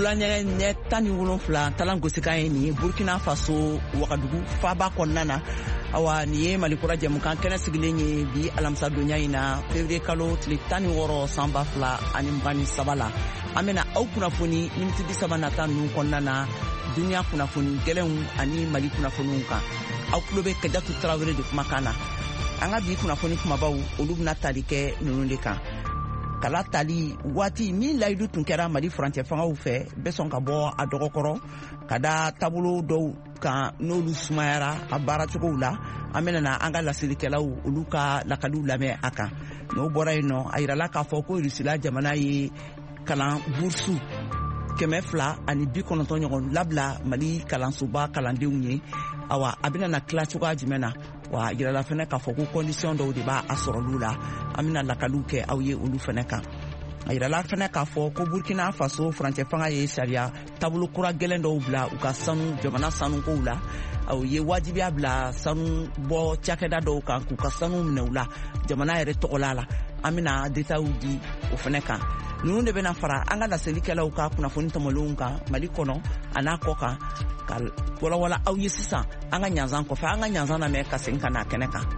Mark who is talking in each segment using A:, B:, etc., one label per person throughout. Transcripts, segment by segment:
A: Wulanya ne tani wolonfla talan gosika ye ni Burkina Faso Wagadugu faba konnana awa ni ye malikura jamukan kɛnɛ sigilen ye bi alamisa donya in na février kalo tile 16 sanba fila ani 27 la an bɛna aw kunnafoni miniti 30 nata ninnu kɔnɔna na dunya kunnafoni gɛlɛnw ani mali kunnafoniw kan aw tulo bɛ Kajatu Tarawele de kumakan na an ka bi kunnafoni kumabaw olu bɛna tali kɛ ninnu de kan kala tali waati min layidu tun kɛra mali furancɛ fangaw fɛ bɛ sɔn ka bɔ a dɔgɔkɔrɔ ka da taabolo dɔw kan n'olu sumayara a baaracogow la an bɛna an ka lasirikɛlaw olu ka lakaliw lamɛn a kan n'o bɔra yen nɔ a yirala k'a fɔ ko Rusila jamana ye kalan bursu 290 ɲɔgɔn labila mali kalansoba kalandenw ye awa a bɛna tila cogoya jumɛn na wa yirala fɛnɛ k'a fɔ ko condition dɔw de b'a sɔrɔlu la an bɛna lakaliw kɛ aw ye olu fɛnɛ kan a yirala fɛnɛ k'a fɔ ko Burkina Faso furancɛ fanga ye sariya taabolo kura gɛlɛn dɔw bila u ka sanu jamana sanukow la aw ye wajibiya bila sanu bɔ cakɛda dɔw kan k'u ka sanu minɛ u la jamana yɛrɛ tɔgɔla la an bɛna détails di o fɛnɛ kan ninnu de bɛna fara an ka laselilikɛlaw ka kunnafoni tɔmɔlenw kan mali kɔnɔ a n'a kɔ kan ka walawala aw ye sisan an ka ɲanzan kɔfɛ an ka ɲanzan lamɛn ka segin ka na kɛnɛ kan.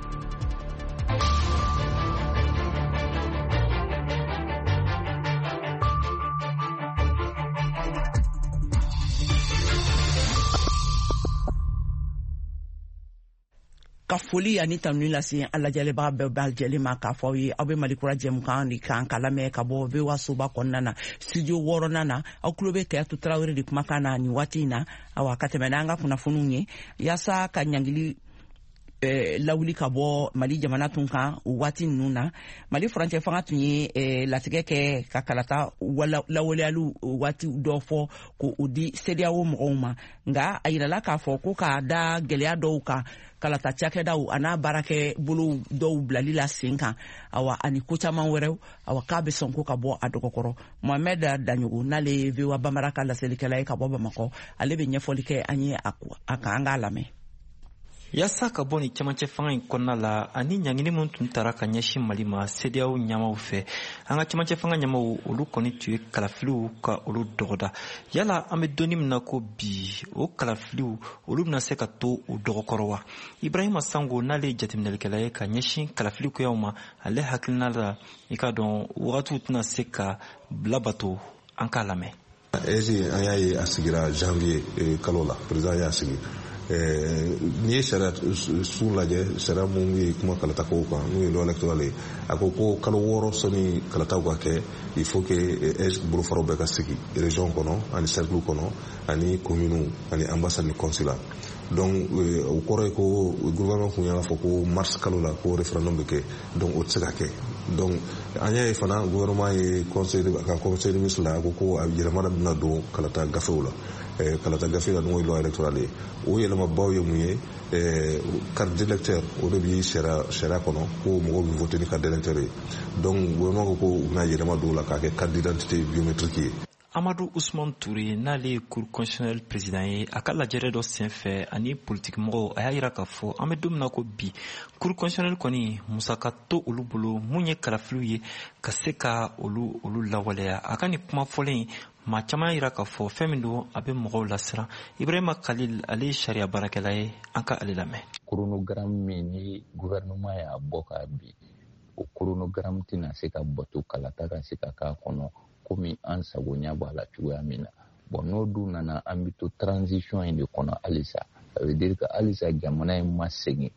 A: Ka foli ani tanuni lase an lajɛlibaga bɛɛ b'a lajɛlen ma k'a fɔ aw ye aw bɛ malikura jɛmukan de kan ka lamɛn ka bɔ VOA soba kɔnɔna na studio 6nan na aw tulo bɛ Kajatu Tarawele de kumakan na nin waati in na awa ka tɛmɛ n'an ka kunnafoniw ye yaasa ka ɲangili lawuli ka bɔ mali jamana tun kan o waati ninnu na mali furancɛ fanga tun ye latigɛ kɛ ka kalata lawaleyaliw waati dɔ fɔ k'o di CEDEAO mɔgɔw ma nka a yirala k'a fɔ ko k'a da gɛlɛya dɔw kan kalata cakɛdaw a n'a baarakɛ bolo dɔw bilali la sen kan awa ani ko caman wɛrɛw awa k'a bɛ sɔn ko ka bɔ a dɔgɔkɔrɔ Mohamed Danyogo n'ale ye VOA Bambara ka laselilikɛla ye ka bɔ Bamakɔ ale bɛ ɲɛfɔli kɛ an ye a kan an k'a lamɛn.
B: Yasa ka bɔ ni cɛmancɛ fanga in kɔnɔna la ani ɲangini minnu tun taara ka ɲɛsin Mali ma CEDEAO ɲɛmaw fɛ an ka cɛmancɛ fanga ɲɛmaw olu kɔni tun ye kalafiliw ka olu dɔgɔda yala an bɛ donni min na ko bi o kalafiliw olu bɛna se ka to u dɔgɔkɔrɔ wa Ibrahima Sango n'ale ye jateminɛlikɛla ye ka ɲɛsin kalafilikoyaw ma ale hakilina la i ka dɔn wagatiw tɛna se ka labato an k'a lamɛn.
C: An y'a ye a sigira janvier kalo la président y'a sigi n'i ye sariya su lajɛ sariya mun ye kuma kalatakow kan n'o ye loi électorale ye a ko ko kalo 6 sɔnni kalataw ka kɛ il faut que bolofaraw bɛɛ ka sigi région kɔnɔ ani cercle kɔnɔ ani commune ani ambassade ni consulat donc o kɔrɔ ye ko gouvernement kun y'a fɔ ko mars kalo la ko référendum bɛ kɛ donc o tɛ se ka kɛ donc an y'a ye fana gouvernement ye conseil de ministre la a ko a yɛlɛma bɛna don kalata gafew la kalata gafe la n'o ye loi électorale ye o yɛlɛmabaw ye mun ye carte d'électeur o de bi sariya kɔnɔ ko mɔgɔw bɛ voter ni carte d'électeur ye donc gouvernement ko u bɛna yɛlɛma don la k'a kɛ carte d'identité biométrique ye.
B: Amadou Ousmane Touré n'ale ye cour constitutionnel président ye a ka lajɛrɛ dɔ senfɛ ani politique mɔgɔw a y'a yira k'a fɔ an bɛ don min na ko bi cour constitutionnel kɔni musaka to olu bolo mun ye kalafiliw ye ka se ka olu lawaleya a ka nin kuma fɔlen maa caman yira k'a fɔ fɛn min don a bɛ mɔgɔw lasiran Ibrahima Khalil ale ye sariya baarakɛla ye an ka ale lamɛn.
D: Chronogramme min ni gouvernement y'a bɔ ka bi o chronogramme tɛna se ka bato kalata ka se ka k'a kɔnɔ komi an sagonya b'a la cogoya min na bon n'o dun nana an bɛ to transition in de kɔnɔ halisa ça veut dire que halisa jamana in ma segin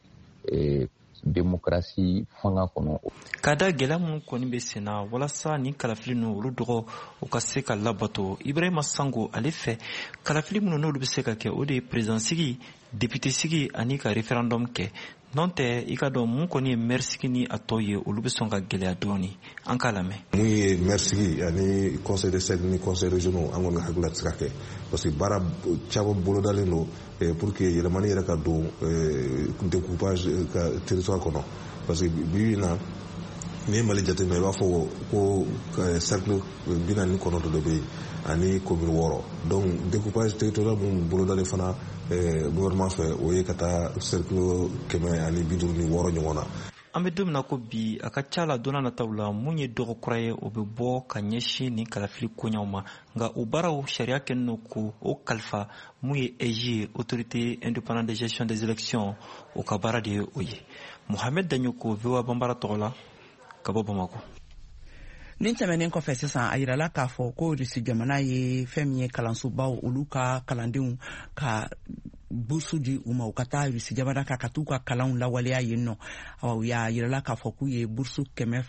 D: démocratie fanga kɔnɔ.
B: Ka da gɛlɛya minnu kɔni bɛ sen na walasa nin kalafili ninnu olu dɔgɔ u ka se ka labato Ibrahima Sango ale fɛ kalafili minnu n'olu bɛ se ka kɛ o de ye président sigi député sigi ani ka référendum kɛ n'o tɛ i ka dɔn mun kɔni ye maire sigi ni a tɔ ye olu bɛ sɔn ka gɛlɛya dɔɔni an k'a lamɛn.
C: Mun ye maire sigi ani conseil de sec ni conseil régionaux an kɔni hakilila tɛ se ka kɛ parce que baara caman bolodalen don pour que yɛlɛmani yɛrɛ ka don découpage ka territoire kɔnɔ parce que bi na n'i ye Mali jateminɛ i b'a fɔ ko cercle 49 de bɛ yen ani commune 6 donc découpage territorial mun bolodalen fana gouvernement fɛ o ye ka taa cercle 156 ɲɔgɔn na.
B: an bɛ don min na ko bi a ka ca la don n'a nataw la mun ye dɔgɔ kura ye o bɛ bɔ ka ɲɛsin nin kalafili koɲaw ma nka o baaraw sariya kɛlen don ko o kalifa mun ye EJ autorité indépendante de gestion des élections o ka baara de ye o ye Mohamed Danyoko VOA Bambara tɔgɔ la ka bɔ Bamako.
A: Nin tɛmɛnen kɔfɛ sisan a yirala k'a fɔ ko Rusi jamana ye fɛn min ye kalansobaw olu ka kalandenw ka busu di u ma u ka taa Rusi jamana ka t'u ka kalanw lawaleya yen nɔ u y'a yirala k'a fɔ k'u ye burusu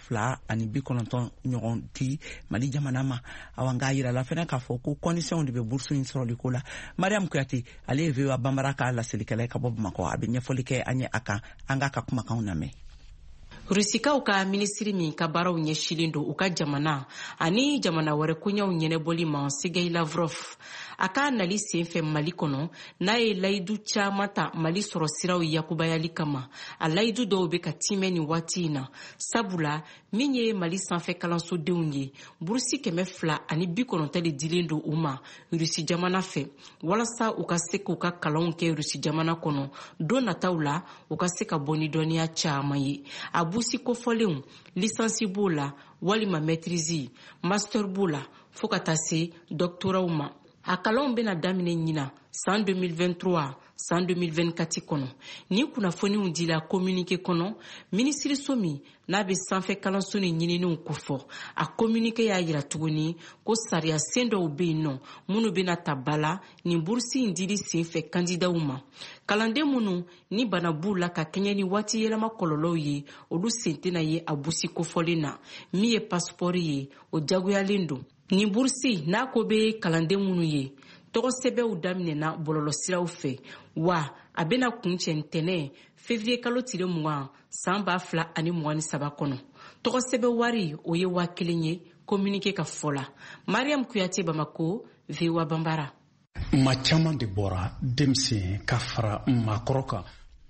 A: 290 ɲɔgɔn di Mali jamana ma nka a yirala fɛnɛ k'a fɔ ko condition de bɛ burusu in sɔrɔli ko la. Mariam Kuyate ale ye VOA Bambara ka laselilikɛla ka bɔ Bamakɔ a bɛ ɲɛfɔli kɛ an ye a kan an ka kumakanw lamɛn.
E: Rusikaw ka minisiri min ka baaraw ɲɛsilen don u ka jamana ani jamana wɛrɛ koɲɛw ɲɛnɛbɔli ma Sergei Lavrov a ka nali senfɛ Mali kɔnɔ n'a ye layidu caman ta Mali sɔrɔ siraw yakubayali kama a layidu dɔw bɛ ka timɛ ni waati in na sabula min ye Mali sanfɛ kalansodenw ye burusi 290 de dilen don u ma Rusi jamana fɛ walasa u ka se k'u ka kalanw kɛ Rusi jamana kɔnɔ don nataw la u ka se ka bɔ ni dɔnniya caman ye a busi kofɔlenw lisansi b'o la walima maîtrise master b'o la fo ka taa se doctoraw ma a kalanw bɛna daminɛ ɲina san 2023 san 2024 kɔnɔ ni kunnafoniw dila communiqué kɔnɔ minisiriso min n'a bɛ sanfɛ kalanso ni ɲininiw kofɔ a communiqué y'a yira tuguni ko sariya sen dɔw bɛ yen nɔ minnu bɛna ta ba la nin burusi in dili senfɛ kandidaw ma kalanden minnu ni bana b'u la ka kɛɲɛ ni waati yɛlɛma kɔlɔlɔw ye olu sen tɛna ye a burusi kofɔlen na min ye passeport ye o jagoyalen don nin burusi n'a ko bɛ kalanden minnu ye tɔgɔ sɛbɛnw daminɛna bɔlɔlɔsiraw fɛ wa a bɛna kuncɛ ntɛnɛ février kalo tile 20 san 2023 kɔnɔ tɔgɔ sɛbɛn wari o ye 1000 ye communiqué ka fɔ la Mariam Kuyate Bamako VOA Bambara.
F: Ma caman de bɔra denmisɛn ka fara maakɔrɔ kan.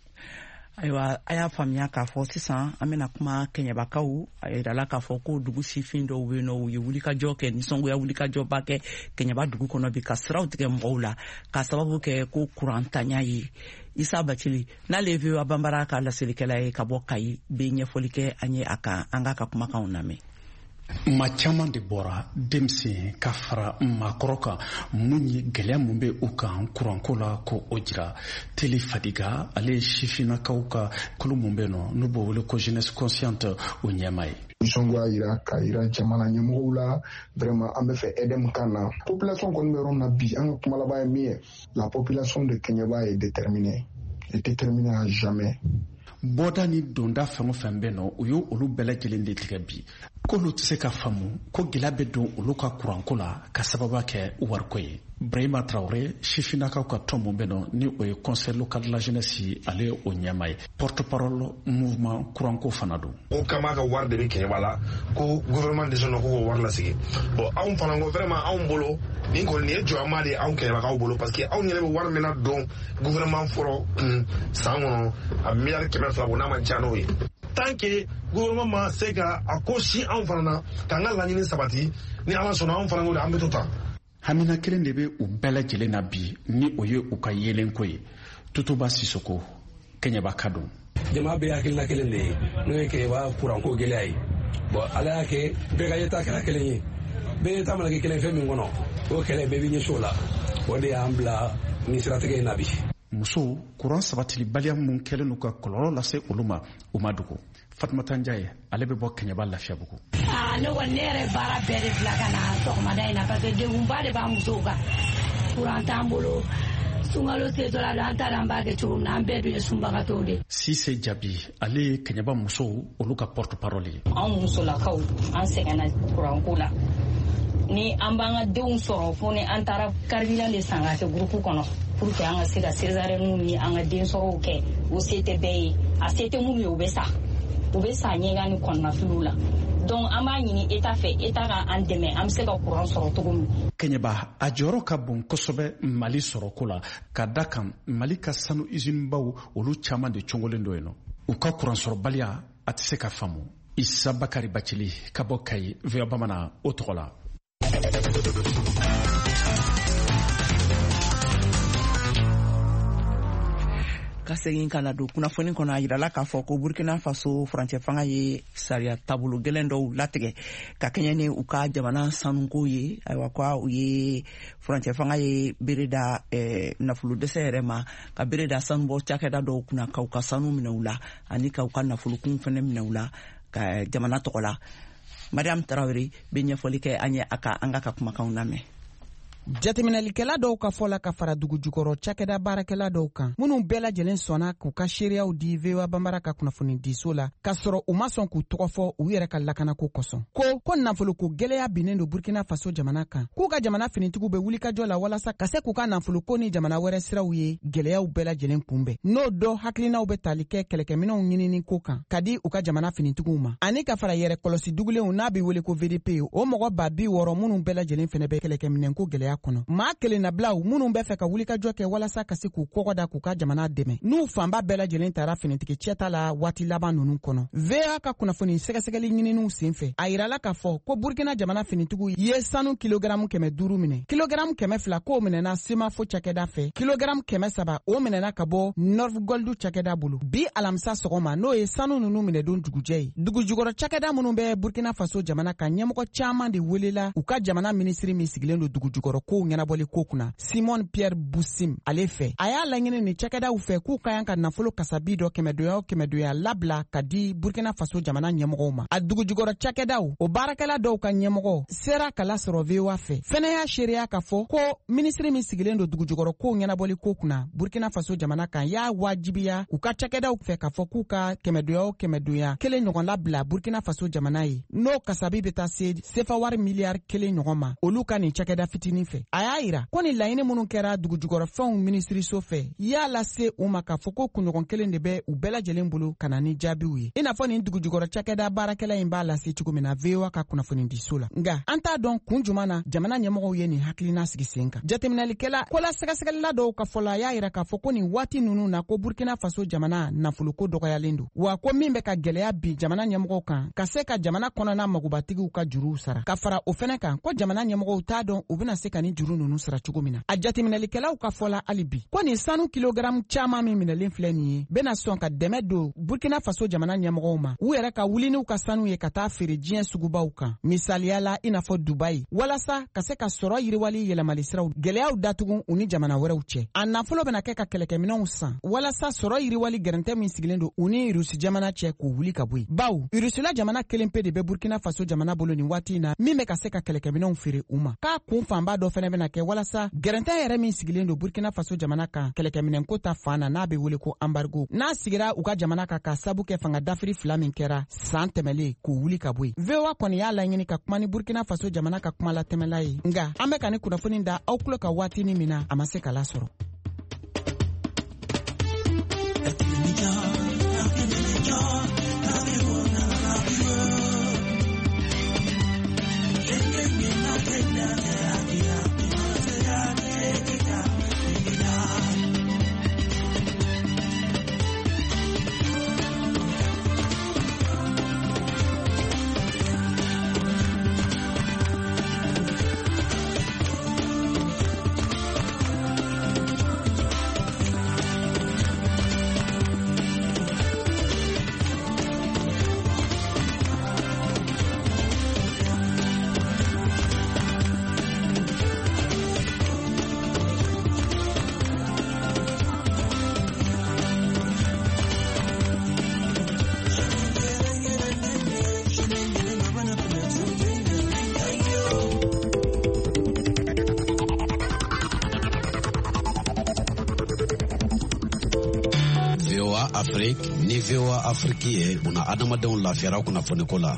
A: Ayiwa a y'a faamuya k'a fɔ sisan an bɛna kuma kɛɲɛbakaw a yirala k'a fɔ ko dugu sifin dɔw bɛ yen nɔ u ye wulikajɔ kɛ nisɔngoya wulikajɔba kɛ kɛɲɛba dugu kɔnɔ bi ka siraw tigɛ mɔgɔw la ka sababu kɛ ko kurantanya ye Isa Bacili n'ale ye VOA Bambara ka laselilikɛla ye ka bɔ Kayi bɛ ɲɛfɔli kɛ an ye a kan an ka kumakanw lamɛn.
F: Ma caman de bɔra denmisɛn ka fara maakɔrɔ kan mun ye gɛlɛya mun bɛ u kan kuranko la ko o jira Teli Fadiga ale ye sifinnakaw ka kolo mun bɛ nɔ n'u b'o wele ko jeunesse consciente o ɲɛma ye.
G: Nisɔngoya yira ka yira jamana ɲɛmɔgɔw la vraiment an bɛ fɛ EDEM kan na population kɔni bɛ yɔrɔ na bi an ka kuma laban ye min ye la population de Keɲeba est déterminée à jamais.
F: Bɔda ni donda fɛn o fɛn bɛ nɔ u y'o olu bɛɛ lajɛlen de tigɛ bi k'olu tɛ se ka faamu ko gɛlɛya bɛ don olu ka kuranko la ka sababu kɛ wariko ye. Brahima Traoré sifinnakaw ka tɔn mun bɛ nɔ ni o ye conseil local de la jeunesse ale o ɲɛma ye porte-parole mouvement kuranko fana don.
H: O kama ka wari de bɛ Keɲeba la ko gouvernement de sɔnna k'o wari lasigi bon anw fana ko vraiment anw bolo nin kɔni ye jɔyɔrɔma de ye anw Keɲebakaw bolo parce que anw yɛrɛ bɛ wari min na don gouvernement fɔlɔ san kɔnɔ a miliyari 200 bɔ n'a ma ca n'o ye. Tant que gouvernement ma se ka a ko si anw fana na k'an ka laɲini sabati ni Ala sɔnna anw fana ko de an bɛ to ta.
F: Hamina kelen de bɛ u bɛɛ lajɛlen na bi ni o ye u ka yelenko ye Tutuba Sisoko Keɲeba ka don.
I: Jama bɛɛ hakilina kelen de ye n'o ye Keɲeba kuranko gɛlɛya ye bon Ala y'a kɛ bɛɛ ka yeta kɛra kelen ye bɛɛ yeta mana kɛ kelen fɛn min kɔnɔ o kɛlɛ bɛɛ bɛ ɲɛsin o la o de y'an bila nin siratigɛ in na bi.
F: Musow kuran sabatilibaliya mun kɛlen n'u ka kɔlɔlɔ lase olu ma u ma dogo. Fatumata Njaye ale bɛ bɔ Keɲeba Lafiyabugu.
J: Ne kɔni ne yɛrɛ baara bɛɛ de bila ka na sɔgɔmada in na parce que degunba de b'an musow kan kuran t'an bolo sunkalo setɔ la an t'a dɔn an b'a kɛ cogo min na an bɛɛ dun ye sunbagatɔw de.
F: Sise Jabi ale ye Keɲeba musow olu ka porte-parole ye.
K: Anw musolakaw an sɛgɛnna kuranko la ni an b'an ka denw sɔrɔ fo ni an taara carburant de san ka kɛ groupe kɔnɔ pour que an ka se ka césarienne ni an ka den sɔrɔw kɛ o se tɛ bɛɛ ye a se tɛ minnu ye u bɛ sa ɲɛgɛn ni kɔnɔnafiliw la donc an b'a ɲini état fɛ état ka an dɛmɛ an bɛ se ka courant sɔrɔ cogo min.
F: Keɲeba a jɔyɔrɔ ka bon kosɛbɛ Mali sɔrɔko la ka da kan Mali ka sanu usine baw olu caman de cɔngɔlen dɔ yen nɔ u ka courant sɔrɔbaliya a tɛ se ka faamu. Isa Bakari Bacili ka bɔ Kayi VOA Bamanan o tɔgɔ la.
A: ka segin ka na don kunnafoni kɔnɔ a yirala k'a fɔ ko burkina faso furancɛ fanga ye sariya taabolo gɛlɛn dɔw latigɛ ka kɛɲɛ ni u ka jamana sanuko ye ayiwa ko u ye furancɛ fanga ye bere da nafolo dɛsɛ yɛrɛ ma ka bere da sanubɔ cakɛda dɔw kunna ka u ka sanu minɛ u la ani ka u ka nafolokun fɛnɛ minɛ u la ka jamana tɔgɔ la. Mariam Tarawele bɛ ɲɛfɔli kɛ an ye an ka kumakanw lamɛn.
L: Jateminɛlikɛla dɔw ka fɔla ka fara dugu jukɔrɔ cakɛda baarakɛla dɔw kan minnu bɛɛ lajɛlen sɔnna k'u ka seereyaw di VOA Bambara ka kunnafoni diso la k'a sɔrɔ u ma sɔn k'u tɔgɔ fɔ u yɛrɛ ka lakanako kosɔn ko nafoloko gɛlɛya binnen don Burkina Faso jamana kan k'u ka jamana finitigiw bɛ wulikajɔ la walasa ka se k'u ka nafoloko ni jamana wɛrɛ siraw ye gɛlɛyaw bɛɛ lajɛlen kunbɛn n'o dɔ hakilinaw bɛ tali kɛ kɛlɛkɛminɛw ɲinini ko kan ka di u ka jamana finitigiw ma ani ka fara yɛrɛ kɔlɔsi dugulenw n'a bɛ wele ko VDP o mɔgɔ 260 minnu bɛɛ lajɛlen fɛnɛ bɛ kɛlɛkɛminɛnko gɛlɛya kɔnɔ maa kelen na bilaw minnu bɛ fɛ ka wulikajɔ kɛ walasa ka se k'u kɔgɔda k'u ka jamana dɛmɛ n'u fanba bɛɛ lajɛlen taara finitigi cɛta la waati laban ninnu kɔnɔ VOA ka kunnafoni sɛgɛsɛgɛli ɲininiw senfɛ a yirala k'a fɔ ko Burkina jamana finitigiw ye sanu kilogaramu 500 minɛ kilogaramu 200 k'o minɛna Semafo cakɛda fɛ kilogaramu 300 o minɛna ka bɔ Northgold cakɛda bolo bi alamisa sɔgɔma n'o ye sanu ninnu minɛ don dugujɛ ye dugujukɔrɔ cakɛda minnu bɛ Burkina Faso jamana kan ɲɛmɔgɔ caman de welela u ka jamana minisiri min sigilen don dugujukɔrɔ kow ɲɛnabɔli ko kunna Simon Pierre Boussim ale fɛ a y'a laɲini ni cakɛdaw fɛ k'u ka yan ka nafolo kasabi dɔ 200 labila ka di Burkina Faso jamana ɲɛmɔgɔw ma a dugujukɔrɔ cakɛdaw o baarakɛla dɔw ka ɲɛmɔgɔ sera ka lasɔrɔ VOA fɛ fɛnɛ y'a seereya k'a fɔ ko minisiri min sigilen don dugujukɔrɔ kow ɲɛnabɔli ko kunna Burkina Faso jamana kan y'a wajibiya u ka cakɛdaw fɛ k'a fɔ k'u ka 200 kelen ɲɔgɔn labila Burkina Faso jamana ye n'o kasabi bɛ taa se sefa wari miliyari 1 ɲɔgɔn ma olu ka nin cakɛda fitinin fɛ a y'a yira ko ni laɲini minnu kɛra dugujukɔrɔfɛnw minisiriso fɛ y'a lase u ma k'a fɔ ko kunɲɔgɔn kelen de bɛ u bɛɛ lajɛlen bolo ka na ni jaabiw ye i n'a fɔ nin dugujukɔrɔ cakɛda baarakɛla in b'a lase cogo min na VOA ka kunnafoni diso la nga an t'a dɔn kun juman na jamana ɲɛmɔgɔw ye nin hakilina sigi sen kan jateminɛlikɛla kola sɛgɛsɛgɛlila dɔw ka fɔla y'a yira k'a fɔ ko nin waati ninnu na ko Burkina Faso jamana nafoloko dɔgɔyalen don wa ko min bɛ ka gɛlɛya bi jamana ɲɛmɔgɔw kan ka se ka jamana kɔnɔna magobatigiw ka juruw sara ka fara o fɛnɛ kan ko jamana ɲɛmɔgɔw t'a dɔn u bɛna se ka ni juru ninnu sara cogo min na a jateminɛlikɛlaw ka fɔla hali bi ko nin sanu kilogaramu caman min minɛlen filɛ nin ye bɛna sɔn ka dɛmɛ don Burkina Faso jamana ɲɛmɔgɔw ma u yɛrɛ ka wuli n'u ka sanu ye ka taa feere diɲɛ sugubaw kan misaliya la i n'a fɔ Dubai walasa ka se ka sɔrɔ yiriwali yɛlɛmali siraw gɛlɛyaw datugu u ni jamana wɛrɛw cɛ a nafolo bɛna kɛ ka kɛlɛkɛminɛw san walasa sɔrɔ yiriwali gɛrɛntɛ min sigilen don u ni Rusi jamana cɛ k'u wuli ka bɔ yen baw Rusila jamana kelen pe de bɛ Burkina Faso jamana bolo nin waati in na min bɛ ka se ka kɛlɛkɛminɛw feere u ma k'a kun fanba dɔ fɛnɛ bɛna kɛ walasa gɛrɛntɛ yɛrɛ min sigilen don Burkina Faso jamana kan kɛlɛkɛminɛnko ta fan na n'a bɛ wele ko embargo n'a sigira u ka jamana kan ka sabu kɛ fanga dafiri 2 min kɛra san tɛmɛlen k'u wuli ka bɔ yen VOA kɔni y'a laɲini ka kuma ni Burkina Faso jamana ka kuma latɛmɛla ye nga an bɛ ka ni kunnafoni da aw tulo ka waati min na a ma se ka lasɔrɔ.
M: Afrique ni VOA Afrique ye buna adamadenw lafiyara kunnafoniko la.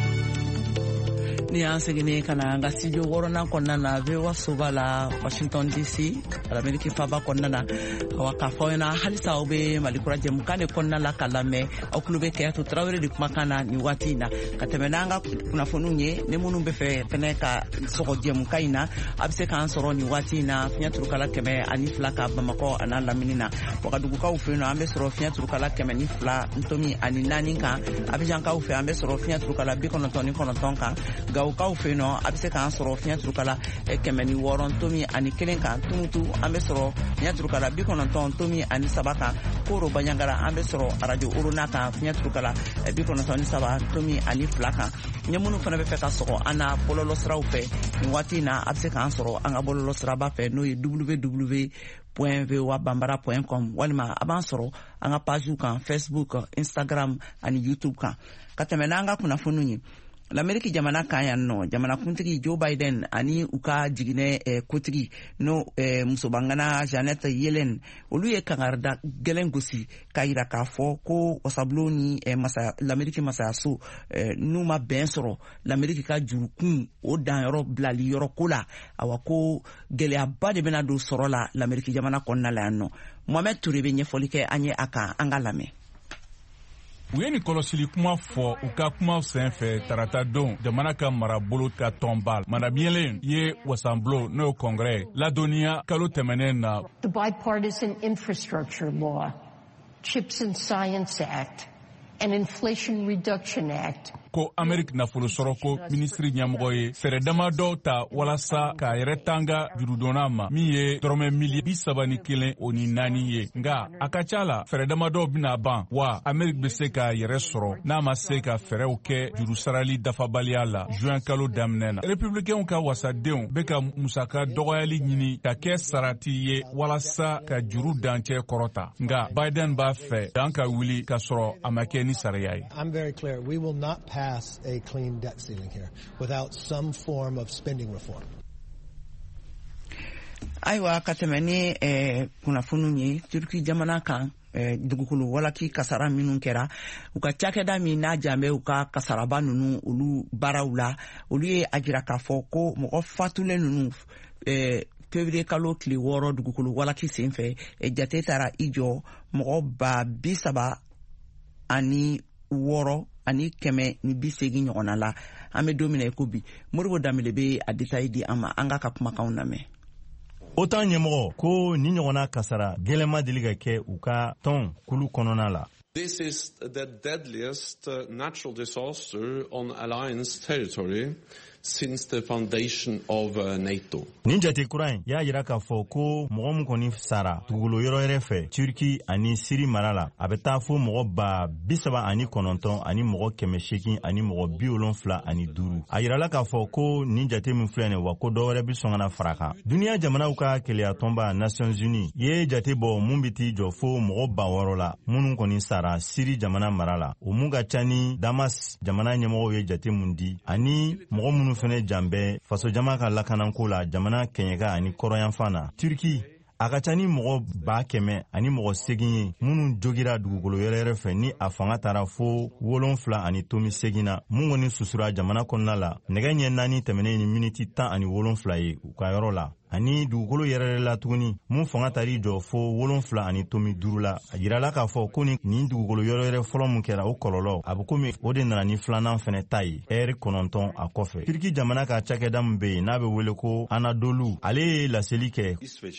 A: Ni an seginne ka na an ka studio wɔɔrɔnan kɔnɔna na VOA soba la Washington DC Ameriki faba kɔnɔna na wa k'a fɔ aw ɲɛna halisa aw bɛ Malikura jɛmukan de kɔnɔna la ka lamɛn aw tulo bɛ Kɛyatu Tarawele de kumakan na nin waati in na ka tɛmɛ n'an ka kunnafoniw ye ni minnu bɛ fɛ fɛnɛ ka sɔgɔ jɛmukan in na a bɛ se k'an sɔrɔ nin waati in na fiɲɛ turukala 102 ka Bamakɔ a n'a lamini na Wagadugukaw fɛ yen nɔ an bɛ sɔrɔ fiɲɛ turukala 102 ntomi ani 4 kan Abijankaw fɛ an bɛ sɔrɔ fiɲɛ turukala 99 kan gawukaw fɛ yen nɔ a bɛ se k'an sɔrɔ fiɲɛ turukala 106.1 kan Tumutu an bɛ sɔrɔ fiɲɛ turukala 93.3 kan Koro Banɲangara an bɛ sɔrɔ radio Orona kan fiɲɛ turukala 93.2 kan ni minnu fana bɛ fɛ ka sɔgɔ an na bɔlɔlɔsiraw fɛ nin waati in na a bɛ se k'an sɔrɔ an ka bɔlɔlɔsiraba fɛ n'o ye www.voabambara.com walima a b'an sɔrɔ an ka pagew kan Facebook, Instagram ani YouTube kan ka tɛmɛ n'an ka kunnafoniw ye l'Amérique jamana kan yan nɔ jamanakuntigi Joe Biden ani u ka jiginɛ kotigi no musobangana Janet Yellen olu ye kangarida gɛlɛn gosi ka yira k'a fɔ ko wasabulon ni l'Amérique masayaso n'u ma bɛn sɔrɔ l'Amérique ka jurukun o danyɔrɔ bilali yɔrɔ ko la awa ko gɛlɛyaba de bɛna don sɔrɔ la l'Amérique jamana kɔnɔna la yan nɔ Mohamed Touré bɛ ɲɛfɔli kɛ an ye a kan an ka lamɛn.
N: U ye ni kɔlɔsili kuma fɔ u ka kumaw senfɛ tarata don jamana ka marabolo ka tɔnba manabiyɛlen ye wasanbulon n'o ye kɔngɛrɛ ladɔnniya kalo tɛmɛnen na.
O: The Bipartisan Infrastructure Law, Chips and Science Act, and Inflation Reduction Act
N: ko Amerik nafolo sɔrɔko ministri ɲɛmɔgɔ ye fɛɛrɛ dama dɔw ta walasa k'a yɛrɛ tanga jurudonna ma min ye dɔrɔmɛ $31 o ni 4 ye nga a ka ca la fɛɛrɛ dama dɔw bena ban wa Amerik be se k'a yɛrɛ sɔrɔ n'a ma se ka fɛɛrɛw kɛ juru sarali dafabaliya la juin kalo daminɛ na républicainw ka wasadenw be ka musaka dɔgɔyali ɲini ka kɛ sarati ye walasa ka juru dancɛ kɔrɔta nga Biden b'a fɛ dan ka wuli ka sɔrɔ a ma kɛ ni sariya ye.
P: I'm very clear. We will not pass a clean debt ceiling here without some form of spending reform.
A: Aiwa ka tɛmɛ ni kunnafoniw ye Turki jamana kan dugukolo walaki kasara minnu kɛra u ka cakɛda min n'a janbɛ u ka kasaraba ninnu olu baaraw la olu ye a jira k'a fɔ ko mɔgɔ fatulen ninnu février kalo tile 6 dugukolo walaki senfɛ jate taara i jɔ mɔgɔ 36 ani 180 ɲɔgɔnna la an bɛ don min na i ko bi Moribo Damile bɛ a détail di an ma an ka kumakanw lamɛn.
Q: OTAN ɲɛmɔgɔ ko ni ɲɔgɔnna kasara gɛlɛnma deli ka kɛ u ka tɔn kulu kɔnɔna la.
R: This is the deadliest natural disaster on alliance territory since the foundation of NATO.
Q: Nin jate kura in y'a yira k'a fɔ ko mɔgɔ min kɔni sara dugukolo yɔrɔ yɛrɛ fɛ Turki ani Siri mara la a bɛ taa fo mɔgɔ 79 ani mɔgɔ 800 ani mɔgɔ 75. A yirala k'a fɔ ko nin jate min filɛ nin wa ko dɔ wɛrɛ bi sɔn ka na fara kan. Duniya jamanaw ka keleya tɔnba Nations Unies ye jate bɔ mun bi t'i jɔ fo mɔgɔ 600 la minnu kɔni sara Siri jamana mara la. O mun ka ca ni Damas jamana ɲɛmɔgɔw ye jate mun di ani mɔgɔ minnu fɛnɛ janbɛ faso jama ka lakananko la jamana kɛɲɛka ani kɔrɔyanfan na. Turki a ka ca ni mɔgɔ 100 ani mɔgɔ 8 ye minnu jogira dugukolo yɛrɛ fɛ ni a fanga taara fo 7.8 na mun kɔni susura jamana kɔnɔna la nɛgɛ ɲɛ 4 tɛmɛnen ni miniti 17 ye u ka yɔrɔ la ani dugukolo yɛrɛ la tuguni mun fanga tari jɔ fo 7.5 la a yirala k'a fɔ ko nin dugukolo yɛrɛ fɔlɔ mun kɛra o kɔlɔlɔ a bɛ komi o de nana ni filanan fɛnɛ ta ye ɛri 9 a kɔfɛ. Turki jamana ka cakɛda min bɛ yen n'a bɛ wele ko Anadolu ale ye laseli kɛ.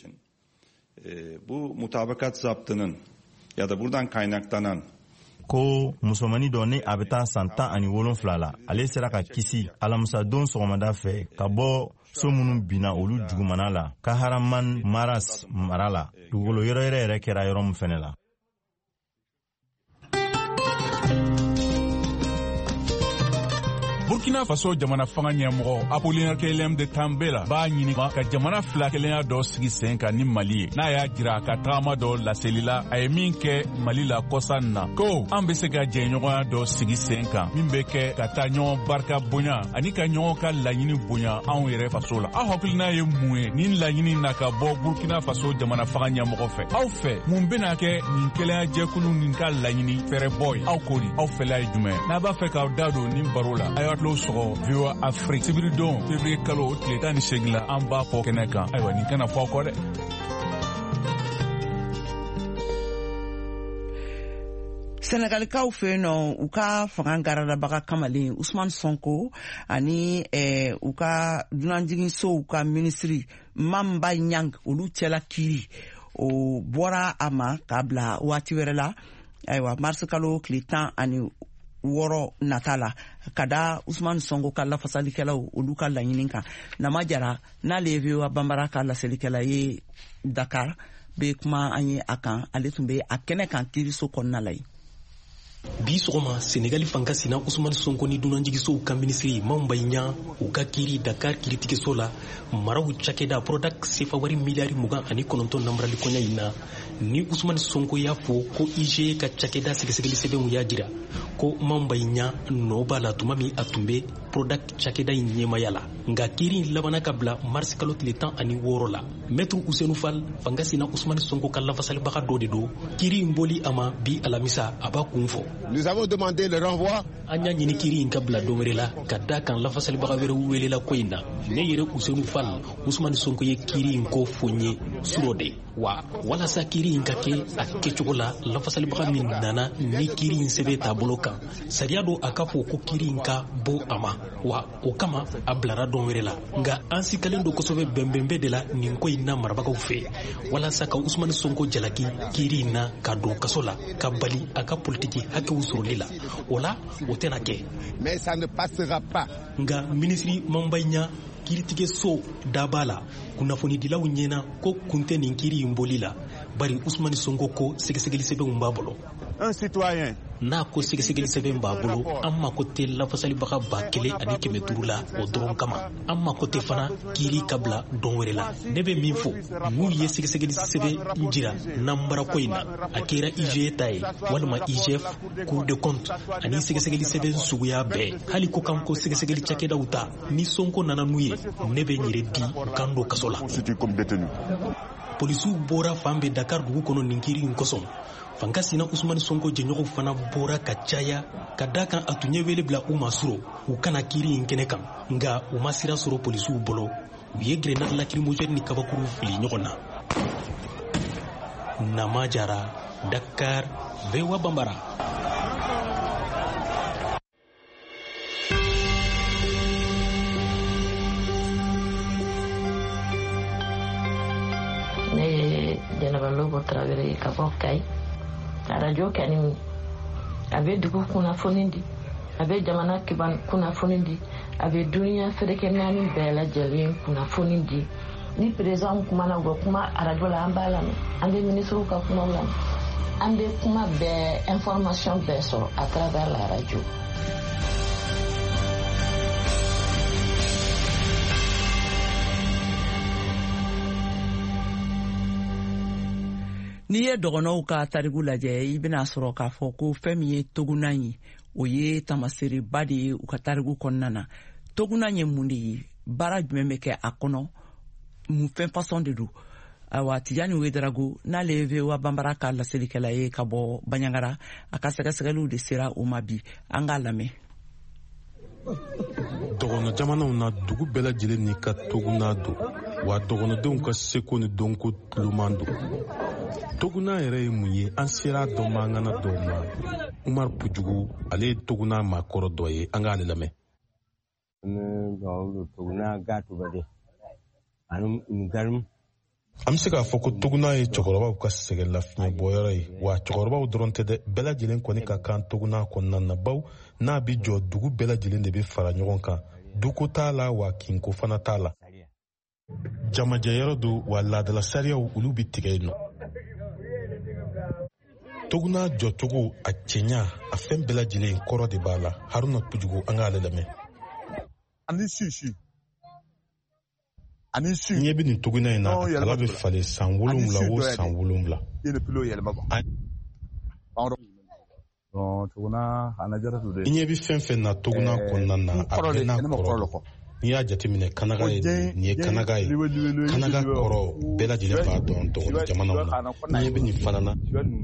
S: Bu mutabakat zaptının ya da buradan kaynaklanan
Q: ko musomani dɔ ni a bɛ taa san 17 la ale sera ka kisi alamisa-don sɔgɔmada fɛ ka bɔ so minnu binna olu jugumana la Kahraman Maras mara la dugukolo yɛrɛ kɛra yɔrɔ min fɛnɛ la.
N: Burkina Faso jamana fanga ɲɛmɔgɔ Apollinaire Kelem de Tambela b'a ɲini ka jamana fila kelenya dɔ sigi sen kan ni Mali ye n'a y'a jira ka tagama dɔ laselila a ye min kɛ Mali la kɔsan na ko an bɛ se ka jɛɲɔgɔnya dɔ sigi sen kan min bɛ kɛ ka taa ɲɔgɔn barika bonya ani ka ɲɔgɔn ka laɲini bonya anw yɛrɛ faso la. Aw hakilina ye mun ye nin laɲini na ka bɔ Burkina Faso jamana fanga ɲɛmɔgɔ fɛ? Aw fɛ mun bɛna kɛ nin kelenya jɛkulu nin ka laɲini fɛrɛbɔ ye? Aw ko di? Aw fɛla ye jumɛn? N'a b'a fɛ k'aw da don nin baro la a y'a tulo sɔgɔ VOA Afrique sibiridon février kalo tile 18 la an b'a fɔ kɛnɛ kan. Ayiwa nin kana fɔ aw kɔ dɛ.
A: Senegalikaw fɛ yen nɔ u ka fanga garadabaga kamalen Ousmane Sonko ani u ka dunanjiginsow ka ministri Mamba Nyang olu cɛla kiri o bɔra a ma k'a bila waati wɛrɛ la. Ayiwa mars kalo tile 17 wɔɔrɔ nata la ka da Usmani Sonko ka lafasalikɛlaw olu ka laɲini kan. Nama Jara n'ale ye VOA Banbara ka laselikɛla ye Dakar be kuma an ye a kan, ale tun be a kɛnɛ kan kiiriso kɔnɔna la ye.
T: Bi sɔgɔma Senegali fanga sina Usmani Sonko ni dunanjigisow ka minisiri Mamba Ɲa u ka kiiri Dakar kiiritigiso la maraw cakɛda Prodac sefa wari miliyari 29 namrali kɔɲa in na ni Usmani Sonko y'a fɔ ko IG ka cakɛda sɛgɛsɛgɛli sɛbɛnw y'a jira ko Mamba Ɲa nɔ b'a la tuma min a tun bɛ Prodac cakɛda in ɲɛmaya la nka kiiri in labana ka bila mars kalo tile 16 la Maître Ousseynou Fall fanga sina Usmani Sonko ka lafasalibaga dɔ de don kiiri in boli a ma bi alamisa a b'a kun fɔ.
U: Nous avons demandé le renvoi.
T: Anya ɲini kiiri in ka bila don wɛrɛ la ka da kan lafasalibaga wɛrɛw welela ko in na ne yɛrɛ Ousseynou Fall Usmani Sonko ye kiiri in ko fɔ n ye suro de wa walasa kiiri in ka kɛ a kɛcogo la lafasalibaga min nana ni kiiri in sɛbɛn taabolo kan sariya do a ka fɔ ko kiiri in ka bɔ a ma wa o kama a bilara don wɛrɛ la nka an sikalen do kosɛbɛ bɛnbɛnbɛ de la nin ko in na marabagaw fɛ walasa ka Usmani Sonko jalaki kiiri in na ka don kaso la ka bali a ka politiki hakɛw sɔrɔli la o la o tɛna kɛ.
U: Mais ça ne passera pas.
T: Nka minisiri Mamba Ɲa kiiritige so daba la kunnafonidilaw ɲɛna ko kun tɛ nin kiiri in boli la bari Usmani Sonko ko sɛgɛsɛgɛli sɛbɛnw b'a bolo.
U: Un citoyen
T: n'a ko sɛgɛsɛgɛli sɛbɛn b'a bolo an mako tɛ lafasalibaga 1500 la o dɔrɔn kama an mako tɛ fana kiiri ka bila don wɛrɛ la ne bɛ min fɔ n'u ye sɛgɛsɛgɛli sɛbɛn jira nanbara ko in na a kɛra IGE ta ye walima IGF Cour des comptes ani sɛgɛsɛgɛli sɛbɛn suguya bɛɛ hali ko kan ko sɛgɛsɛgɛli cakɛdaw ta ni Sonko nana n'u ye ne bɛ n yɛrɛ di u kan don kaso la. Polisiw bɔra fan bɛɛ Dakar dugu kɔnɔ nin kiiri in kosɔn fanga sina Usmani Sonko jɛɲɔgɔnw fana bɔra ka caya ka da kan a tun ye wele bila u ma suro u kana kiiri in kɛnɛ kan nka u ma sira sɔrɔ polisiw bolo u ye grenade lacrymogène ni kabakuru fili ɲɔgɔn na. Nama Jara, Dakar, VOA Banbara.
V: Ne Jenaba Lobo Traoré ka bɔ Kayi radio kɛni a bɛ dugu kunnafoni di a bɛ jamana kiban kunnafoni di a bɛ duniya fɛrɛkɛ naani bɛɛ lajɛlen kunnafoni di ni président kumana u bɛ kuma radio la an b'a lamɛn an bɛ ministres ka kumaw lamɛn an bɛ kuma bɛɛ information bɛɛ sɔrɔ à travers la radio.
A: N'i ye dɔgɔnɔw ka tariku lajɛ i bɛna sɔrɔ k'a fɔ ko fɛn min ye Togunan ye o ye tamaseereba de ye u ka tariku kɔnɔna na. Togunan ye mun de ye baara jumɛn bɛ kɛ a kɔnɔ mun fɛn fasɔn de don ayiwa Tijani Wederago n'ale ye VOA Banbara ka laselikɛla ye ka bɔ Baɲangara a ka sɛgɛsɛgɛliw de sera o ma bi an k'a lamɛn.
W: Dɔgɔnɔ jamanaw na dugu bɛɛ lajɛlen n'i ka Toguna don wa dɔgɔnɔdenw ka seko ni dɔnko tuloman don. Toguna yɛrɛ ye mun ye an sera dɔ mangana dɔw ma Umar Pujugu ale ye Toguna maakɔrɔ dɔ ye an k'ale lamɛn. An bɛ se k'a fɔ ko Toguna ye cɛkɔrɔbaw ka sɛgɛn lafiɲɛ bɔyɔrɔ ye wa cɛkɔrɔbaw dɔrɔn tɛ dɛ bɛɛ lajɛlen kɔni ka kan Toguna kɔnɔna na baw n'a bi jɔ dugu bɛɛ lajɛlen de bɛ fara ɲɔgɔn kan duko t'a la wa kinko fana t'a la. Jamajɛyɔrɔ don wa laadala sariyaw olu bi tigɛ yen nɔ. Toguna jɔcogo a cɛɲa a fɛn bɛɛ lajɛlen kɔrɔ de b'a la Haruna Pujugu an k'ale lamɛn. Ɲɛ bɛ nin Toguna in na kala bɛ falen san 7 o san 7. I ɲɛ bɛ fɛn fɛn na Toguna kɔnɔna na a bɛɛ n'a kɔrɔ. N'i y'a jateminɛ Kanaga ye nin ye Kanaga ye Kanaga kɔrɔ bɛɛ lajɛlen b'a dɔn dɔgɔnɔ jamanaw na n'i bɛ nin fana na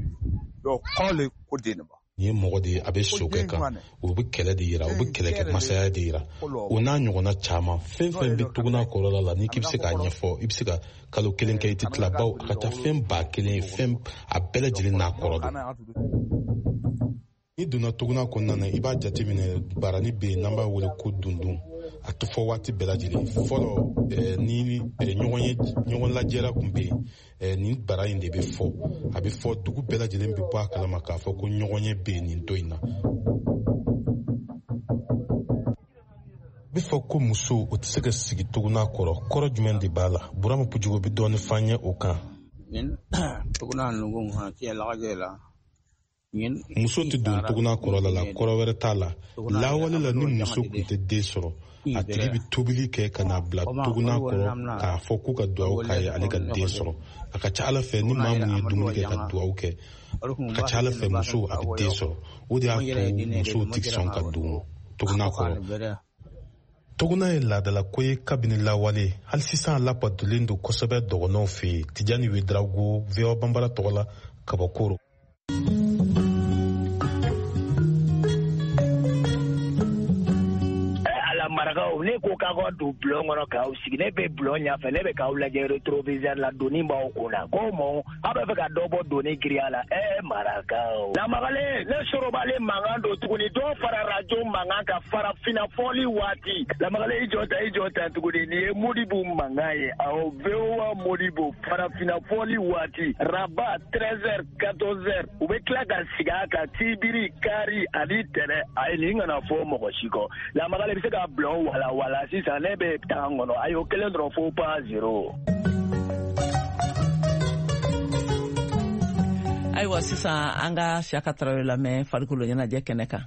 W: nin ye mɔgɔ de ye a bɛ sokɛ kan u bɛ kɛlɛ de yira u bɛ kɛlɛkɛ masaya de yira o n'a ɲɔgɔnna caman fɛn fɛn bɛ Toguna kɔrɔla la n'i k'i bɛ se k'a ɲɛfɔ i bɛ se ka kalo 1 kɛ i tɛ tila baw a ka ca fɛn 1000 fɛn a bɛɛ lajɛlen n'a kɔrɔ don. N'i donna Toguna kɔnɔna na i b'a jateminɛ barani bɛ yen n'an b'a wele ko dundun a tɛ fɔ waati bɛɛ lajɛlen fɔlɔ ni ɲɔgɔn lajɛra tun bɛ yen nin bara in de bɛ fɔ a bɛ fɔ dugu bɛɛ lajɛlen bɛ bɔ a kalama k'a fɔ ko ɲɔgɔn ye bɛ yen nin don in na bɛ fɔ ko muso o tɛ se ka sigi tuguna kɔrɔ kɔrɔ jumɛn de b'a la Burama Pujugo bɛ dɔɔni f'an ye o kan. Muso tɛ don tuguna kɔrɔ la kɔrɔ wɛrɛ t'a la lawale la ni muso tun tɛ den sɔrɔ a tigi bɛ tobili kɛ ka n'a bila tuguna kɔrɔ k'a fɔ k'u ka dugawu k'a ye ale ka den sɔrɔ a ka ca Ala fɛ ni maa mun ye dumuni kɛ ka dugawu kɛ a ka ca Ala fɛ muso a bɛ den sɔrɔ o de y'a to musow tɛ sɔn ka don tuguna kɔrɔ. Tuguna ye laadala ko ye kabini lawale hali sisan a labadolen don kosɛbɛ dɔgɔnɔw fɛ yen Tijani Wedraugo VOA Bambara tɔgɔ la ka bɔ Koro.
B: Marakaw ne ko k'a ka don bulon kɔnɔ k'aw sigi ne bɛ bulon ɲɛfɛ ne bɛ k'aw lajɛ rétroviseur la doni b'aw kunna ko mɔ aw bɛ fɛ ka dɔ bɔ doni giriya la Marakaw Lamagale ne sorobale mankan don tuguni dɔ fara radio mankan ka farafinna fɔli waati Lamagale i jɔ ta tuguni nin ye Modibo mankan ye aw VOA Modibo farafinna fɔli waati Rabat 13h 14h u bɛ tila ka sigi a kan Tibiri Kari ani Tɛnɛ ayi nin kana fɔ mɔgɔ si kɔ Lamagale bɛ se ka bulon wala sisan ne bɛ taa kɔnɔ a y'o kelen dɔrɔn fo pas 0.
A: Ayiwa sisan an ka Siyaka Tarawele lamɛn farikolo ɲɛnajɛ kɛnɛ kan.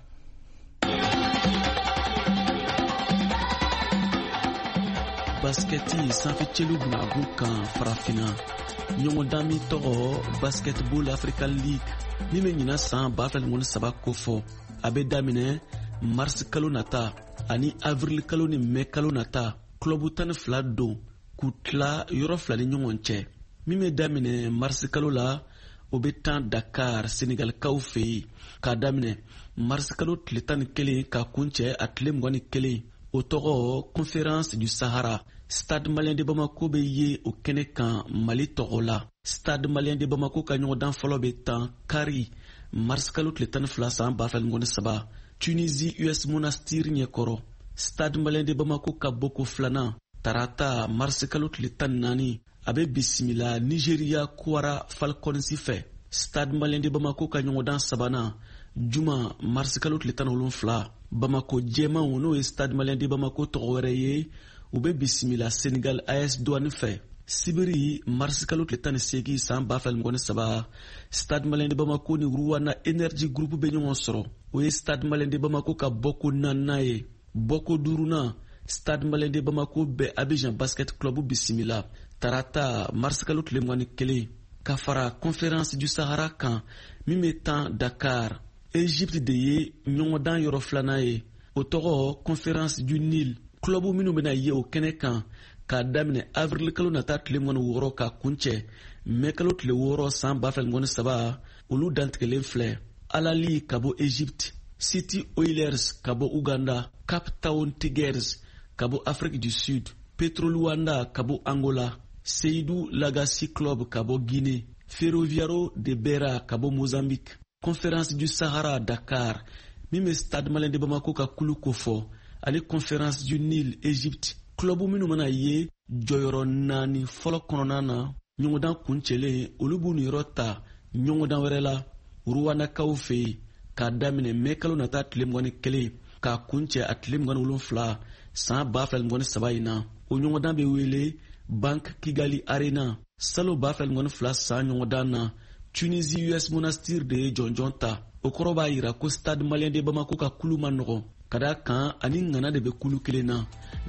C: Basketi sanfɛcɛliw bɛna b'u kan farafinna ɲɔgɔndan min tɔgɔ Basketball Africa League min bɛ ɲina san 2007 ko fɔ a bɛ daminɛ mars kalo nata ani avril kalo ni mai kalo nata club 12 don k'u tila yɔrɔ fila ni ɲɔgɔn cɛ min bɛ daminɛ mars kalo la o bɛ tan Dakar Senegalikaw fɛ yen k'a daminɛ mars kalo tile 11 ka kun cɛ a tile 21 o tɔgɔ Conférence du Sahara. Stade Malien de Bamako bɛ ye o kɛnɛ kan Mali tɔgɔ la. Stade Malien de Bamako ka ɲɔgɔndan fɔlɔ bɛ tan Kari mars kalo tile 12 san 2007. Tunisie US Monastir ɲɛkɔrɔ. Stade Malien de Bamako ka bɔ ko filanan tarata mars kalo tile 14 a bɛ bisimila Nigeria Kwara Falcons fɛ. Stade Malien de Bamako ka ɲɔgɔndan sabanan juma mars kalo tile 17 Bamako jɛmanw n'o ye Stade Malien de Bamako tɔgɔ wɛrɛ ye u bɛ bisimila Senegal AS Douane fɛ. Sibiri mars kalo tile 18 san 2007 Stade Malien de Bamako ni Rwanda Energy Group bɛ ɲɔgɔn sɔrɔ. O ye Stade Malien de Bamako ka bɔko 4nan ye. Bɔko 5nan Stade Malien de Bamako bɛ Abidjan Basket Club bisimila tarata mars kalo tile 21 ka fara Conférence du Sahara kan min bɛ tan Dakar. Égypte de ye ɲɔgɔndan yɔrɔ filanan ye o tɔgɔ Conférence du Nil. Club minnu bɛna ye o kɛnɛ kan k'a daminɛ avril kalo nata tile 16 ka kun cɛ mai kalo tile 6 san 2007 olu dantigɛlen filɛ. Alali ka bɔ Égypte, City Oilers ka bɔ Uganda, Cape Town Tigers ka bɔ Afrique du Sud, Petro Luanda ka bɔ Angola, Seydou Legacy Club ka bɔ Guinée, Ferroviario de Beira ka bɔ Mozambique. Conférence du Sahara Dakar min bɛ Stade Malien de Bamako ka kulu ko fɔ ani Conférence du Nil Égypte. Club minnu mana ye jɔyɔrɔ 4 fɔlɔ kɔnɔna na ɲɔgɔndan kuncɛlen olu b'u niyɔrɔ ta ɲɔgɔndan wɛrɛ la Rwandakaw fɛ yen k'a daminɛ mai kalo nata tile 21 k'a kuncɛ a tile 27 san 2007 in na. O ɲɔgɔndan bɛ wele Bank Kigali Arena. Salo 2002 san ɲɔgɔndan na Tunisie US Monastir de ye jɔnjɔn ta. O kɔrɔ b'a yira ko Stade Malien de Bamako ka kulu ma nɔgɔn ka da kan ani ŋana de bɛ kulu kelen na.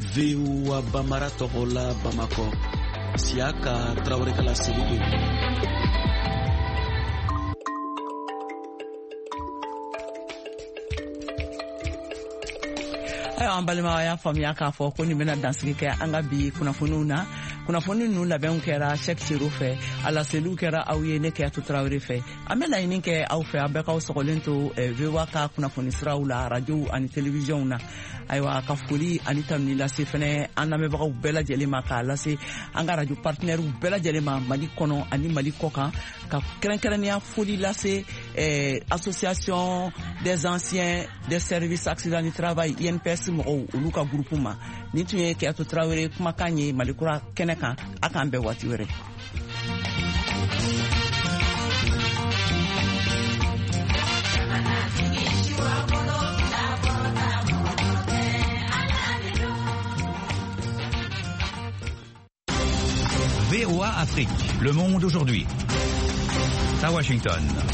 C: VOA Bambara tɔgɔ la Bamako. Siyaka Tarawele ka laseli don.
A: Ayiwa an balimaw y'a faamuya k'a fɔ ko nin bɛna dansigi kɛ an ka bi kunnafoniw na. Kunnafoni ninnu labɛnw kɛra Cheikh Sero fɛ, a laseliw kɛra aw ye ne Keyatu Tarawele fɛ. An bɛ laɲini kɛ aw fɛ, a bɛɛ k'aw sɔgɔlen to VOA ka kunnafoni siraw la, radio ani télévision na. Ayiwa ka foli ani tanuni lase fɛnɛ an lamɛnbagaw bɛɛ lajɛlen ma, k'a lase an ka radio partenaires bɛɛ lajɛlen ma Mali kɔnɔ ani Mali kɔkan, ka kɛrɛnkɛrɛnnenya foli lase Association des anciens des services accidents du travail INPS mɔgɔw olu ka groupe ma. Nin tun ye Keyatu Tarawele kumakan ye Malikura kɛnɛ kan, a k'an bɛn waati wɛrɛ.
D: Afrique. Le monde aujourd'hui. À Washington.